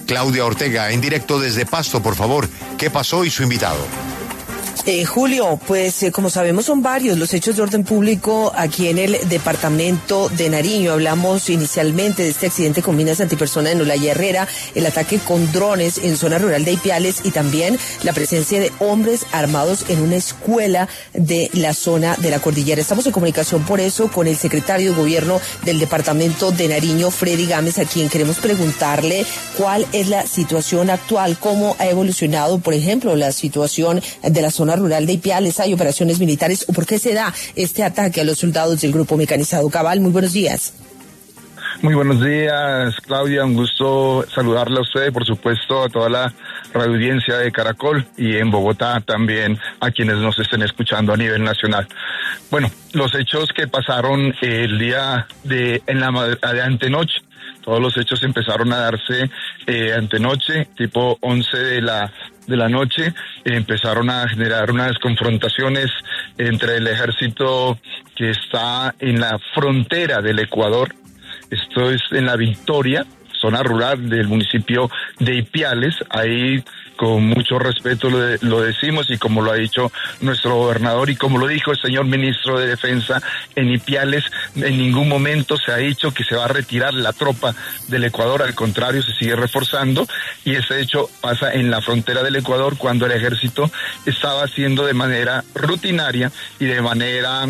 Claudia Ortega, en directo desde Pasto, por favor, ¿qué pasó y su invitado? Julio, pues como sabemos son varios los hechos de orden público aquí en el departamento de Nariño. Hablamos inicialmente de este accidente con minas antipersona en Olaya Herrera, el ataque con drones en zona rural de Ipiales y también la presencia de hombres armados en una escuela de la zona de la cordillera. Estamos en comunicación por eso con el secretario de Gobierno del departamento de Nariño, Freddy Gámez, a quien queremos preguntarle cuál es la situación actual, cómo ha evolucionado, por ejemplo, la situación de la zona rural de Ipiales. ¿Hay operaciones militares o por qué se da este ataque a los soldados del grupo mecanizado Cabal? Muy buenos días. Muy buenos días, Claudia, un gusto saludarla a usted, por supuesto a toda la radioaudiencia de Caracol y en Bogotá también a quienes nos estén escuchando a nivel nacional. Bueno, los hechos que pasaron el día de antenoche, todos los hechos empezaron a darse antenoche, tipo 11 de la noche, empezaron a generar unas confrontaciones entre el ejército que está en la frontera del Ecuador, esto es en La Victoria, zona rural del municipio de Ipiales. Ahí con mucho respeto lo decimos, y como lo ha dicho nuestro gobernador y como lo dijo el señor ministro de Defensa, en Ipiales en ningún momento se ha dicho que se va a retirar la tropa del Ecuador, al contrario, se sigue reforzando, y ese hecho pasa en la frontera del Ecuador cuando el ejército estaba haciendo de manera rutinaria y de manera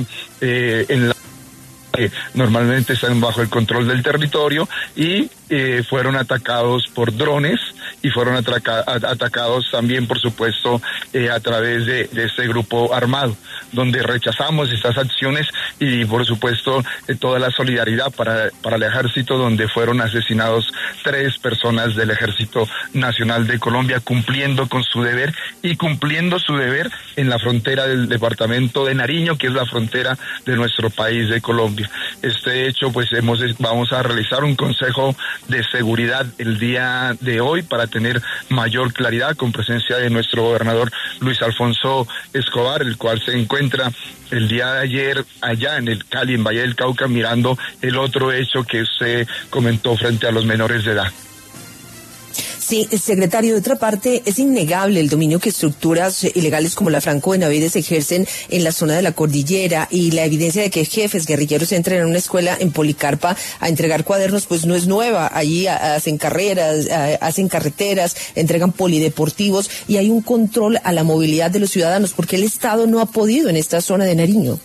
normalmente están bajo el control del territorio, y fueron atacados por drones y fueron atacados también, por supuesto, a través de este grupo armado, donde rechazamos estas acciones y, por supuesto, toda la solidaridad para el ejército, donde fueron asesinados 3 personas del Ejército Nacional de Colombia, cumpliendo con su deber y cumpliendo su deber en la frontera del departamento de Nariño, que es la frontera de nuestro país de Colombia. Este hecho, pues vamos a realizar un consejo de seguridad el día de hoy para tener mayor claridad, con presencia de nuestro gobernador Luis Alfonso Escobar, el cual se encuentra el día de ayer allá en el Cali, en Valle del Cauca, mirando el otro hecho que usted comentó frente a los menores de edad. Sí, secretario, de otra parte, es innegable el dominio que estructuras ilegales como la Franco Benavides ejercen en la zona de la cordillera, y la evidencia de que jefes guerrilleros entran en una escuela en Policarpa a entregar cuadernos pues no es nueva. Allí hacen carreras, hacen carreteras, entregan polideportivos y hay un control a la movilidad de los ciudadanos. ¿Por qué el Estado no ha podido en esta zona de Nariño?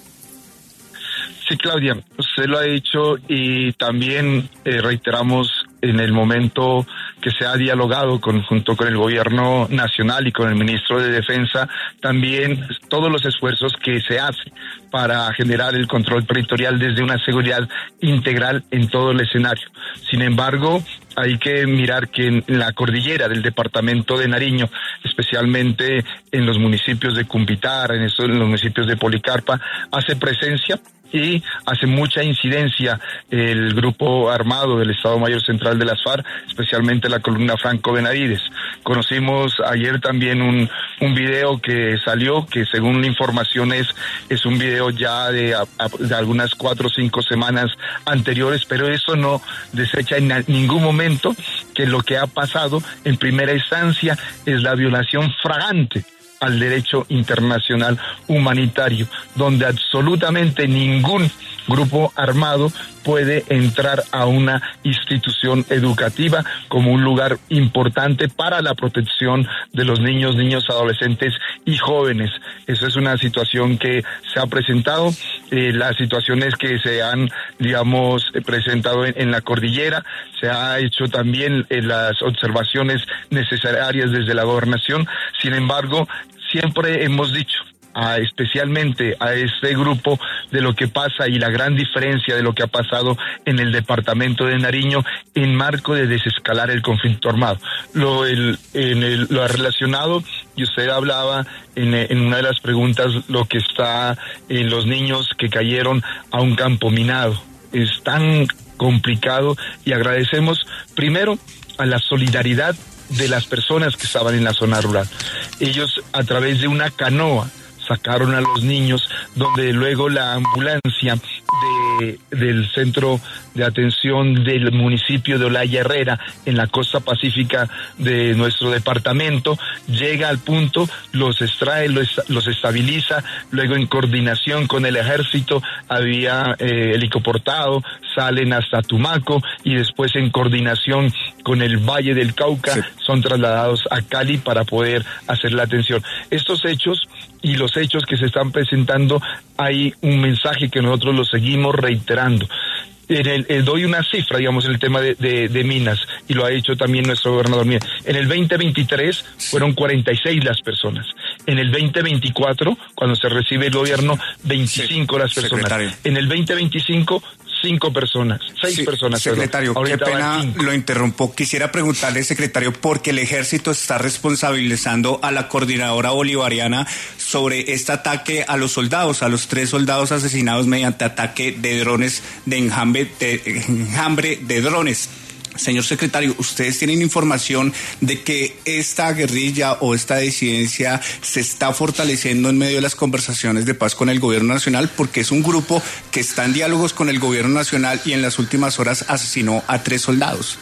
Sí, Claudia, usted lo ha dicho, y también reiteramos en el momento que se ha dialogado junto con el gobierno nacional y con el ministro de Defensa, también todos los esfuerzos que se hacen para generar el control territorial desde una seguridad integral en todo el escenario. Sin embargo, hay que mirar que en la cordillera del departamento de Nariño, especialmente en los municipios de Cumbitar, en los municipios de Policarpa, hace presencia y hace mucha incidencia el grupo armado del Estado Mayor Central de las FARC, especialmente la columna Franco Benavides. Conocimos ayer también un video que salió, que según la información es un video ya de algunas 4 o 5 semanas anteriores, pero eso no desecha en ningún momento que lo que ha pasado en primera instancia es la violación flagrante al derecho internacional humanitario, donde absolutamente ningún grupo armado puede entrar a una institución educativa como un lugar importante para la protección de los niños, adolescentes y jóvenes. Eso es una situación que se ha presentado, las situaciones que se han, presentado en la cordillera, se ha hecho también las observaciones necesarias desde la gobernación. Sin embargo, siempre hemos dicho, especialmente a este grupo, de lo que pasa y la gran diferencia de lo que ha pasado en el departamento de Nariño en marco de desescalar el conflicto armado. Lo relacionado, y usted hablaba en una de las preguntas, lo que está en los niños que cayeron a un campo minado. Es tan complicado, y agradecemos primero a la solidaridad de las personas que estaban en la zona rural. Ellos, a través de una canoa, sacaron a los niños, donde luego la ambulancia del centro de atención del municipio de Olaya Herrera en la costa pacífica de nuestro departamento, llega al punto, los extrae, los estabiliza, luego en coordinación con el ejército había helicoportado, salen hasta Tumaco y después en coordinación con el Valle del Cauca son trasladados a Cali para poder hacer la atención. Estos hechos y los hechos que se están presentando, hay un mensaje que nosotros lo seguimos reiterando. Doy una cifra, digamos, en el tema de minas, y lo ha hecho también nuestro gobernador. Mira, en el 2023 fueron 46 las personas. En el 2024, cuando se recibe el gobierno, 25 las personas. Secretario. En el 2025, 5 personas, 6 personas. Secretario, qué pena lo interrumpo. Quisiera preguntarle, secretario, porque el ejército está responsabilizando a la coordinadora bolivariana sobre este ataque a los soldados, a los 3 soldados asesinados mediante ataque de drones, de enjambre de drones. Señor secretario, ¿ustedes tienen información de que esta guerrilla o esta disidencia se está fortaleciendo en medio de las conversaciones de paz con el gobierno nacional? Porque es un grupo que está en diálogos con el gobierno nacional y en las últimas horas asesinó a 3 soldados.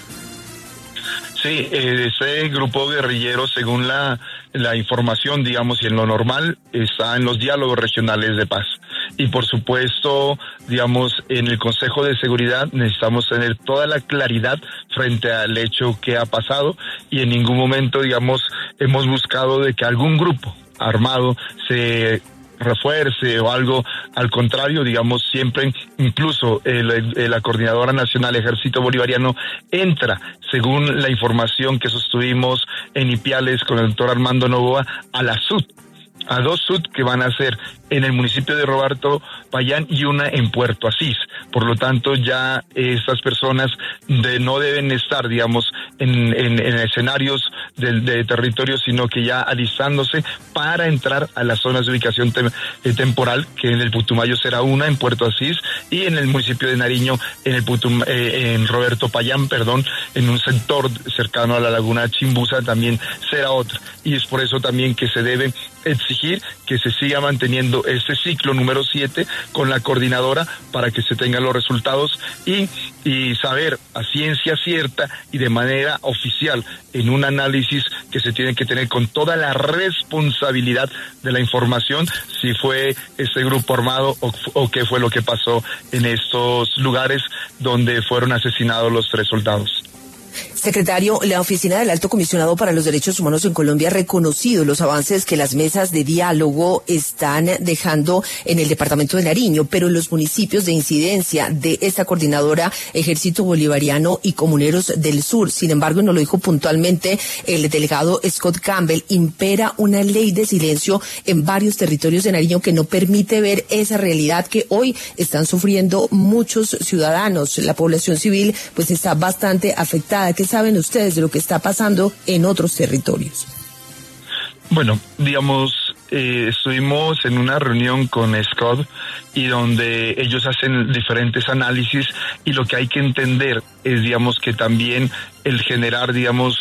Sí, ese grupo guerrillero, según la información, digamos, y en lo normal, está en los diálogos regionales de paz. Y por supuesto, digamos, en el Consejo de Seguridad necesitamos tener toda la claridad frente al hecho que ha pasado, y en ningún momento, digamos, hemos buscado de que algún grupo armado se refuerce o algo. Al contrario, digamos, siempre, incluso la Coordinadora Nacional Ejército Bolivariano entra, según la información que sostuvimos en Ipiales con el doctor Armando Novoa, a la SUD, a 2 SUD que van a ser en el municipio de Roberto Payán y una en Puerto Asís. Por lo tanto, ya estas personas no deben estar, digamos, en escenarios de territorio, sino que ya alistándose para entrar a las zonas de ubicación temporal, que en el Putumayo será una, en Puerto Asís, y en el municipio de Nariño, en Roberto Payán, en un sector cercano a la laguna Chimbuza también será otra. Y es por eso también que se debe exigir que se siga manteniendo este ciclo número 7 con la coordinadora para que se tengan los resultados y saber a ciencia cierta y de manera oficial en un análisis que se tiene que tener con toda la responsabilidad de la información, si fue este grupo armado o qué fue lo que pasó en estos lugares donde fueron asesinados los 3 soldados. Secretario, la Oficina del Alto Comisionado para los Derechos Humanos en Colombia ha reconocido los avances que las mesas de diálogo están dejando en el departamento de Nariño, pero en los municipios de incidencia de esta coordinadora Ejército Bolivariano y Comuneros del Sur, sin embargo, nos lo dijo puntualmente el delegado Scott Campbell, impera una ley de silencio en varios territorios de Nariño que no permite ver esa realidad que hoy están sufriendo muchos ciudadanos. La población civil pues está bastante afectada. ¿Qué saben ustedes de lo que está pasando en otros territorios? Bueno, digamos, estuvimos en una reunión con Scott y donde ellos hacen diferentes análisis, y lo que hay que entender es, digamos, que también el generar, digamos,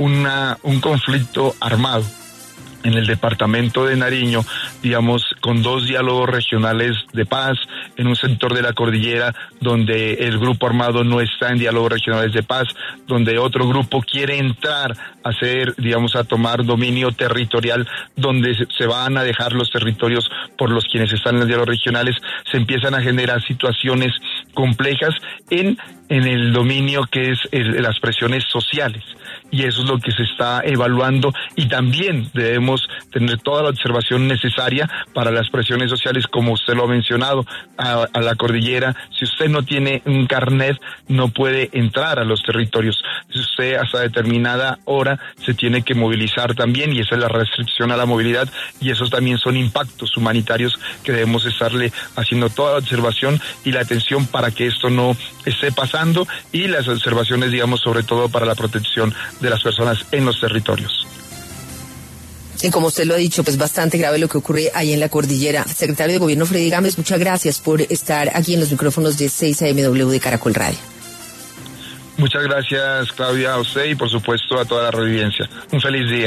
un conflicto armado en el departamento de Nariño, digamos, con 2 diálogos regionales de paz, en un sector de la cordillera donde el grupo armado no está en diálogos regionales de paz, donde otro grupo quiere entrar a hacer, digamos, a tomar dominio territorial, donde se van a dejar los territorios por los quienes están en los diálogos regionales, se empiezan a generar situaciones complejas en el dominio que es las presiones sociales. Y eso es lo que se está evaluando, y también debemos tener toda la observación necesaria para las presiones sociales, como usted lo ha mencionado, a la cordillera. Si usted no tiene un carnet, no puede entrar a los territorios. Si usted hasta determinada hora se tiene que movilizar también, y esa es la restricción a la movilidad, y esos también son impactos humanitarios que debemos estarle haciendo toda la observación y la atención para que esto no esté pasando, y las observaciones, digamos, sobre todo para la protección de las personas en los territorios. Y como usted lo ha dicho, pues bastante grave lo que ocurre ahí en la cordillera. Secretario de Gobierno Freddy Gámez, muchas gracias por estar aquí en los micrófonos de 6am de Caracol Radio. Muchas gracias, Claudia, a usted y por supuesto a toda la audiencia. Un feliz día.